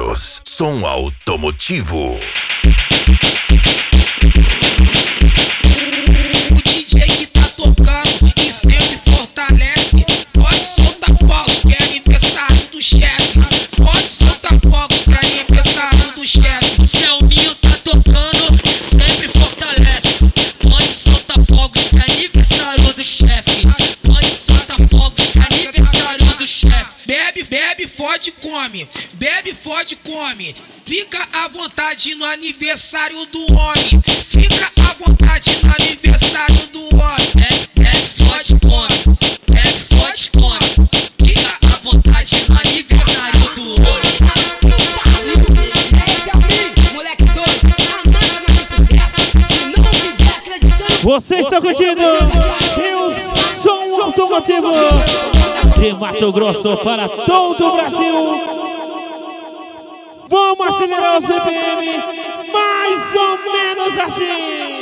Studios, som automotivo. O DJ que tá tocando e sempre fortalece. Pode soltar fogos que é aniversário do chefe. Pode soltar fogos que é aniversário do chefe. O Selminho tá tocando, sempre fortalece. Pode soltar fogos que é aniversário do chefe. Pode soltar fogos que é aniversário do chefe. Bebe, bebe, fode, come. Bebe, fode, come. Fica à vontade no aniversário do homem. Fica à vontade no aniversário do homem. Bebe, fode, come. Bebe, fode, come. Fica à vontade no aniversário do homem. Esse é o Brim, moleque doido, a máquina do sucesso. Se não tiver acreditando, Vocês estão curtindo o som automotivo de Mato Grosso para todo o Brasil. Vamos acelerar os BPM, mais ou menos assim.